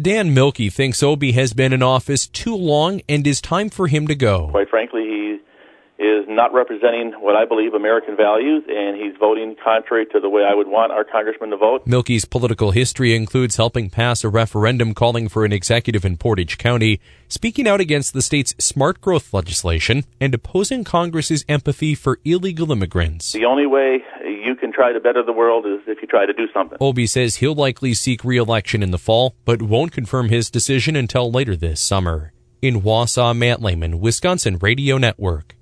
Dan Milkey thinks Obie has been in office too long and is time for him to go. Quite frankly, he is not representing what I believe American values, and he's voting contrary to the way I would want our congressman to vote. Milkey's political history includes helping pass a referendum calling for an executive in Portage County, speaking out against the state's smart growth legislation, and opposing Congress's empathy for illegal immigrants. The only way you can try to better the world is if you try to do something. Obie says he'll likely seek re-election in the fall, but won't confirm his decision until later this summer. In Wausau, Matt Lehman, Wisconsin Radio Network.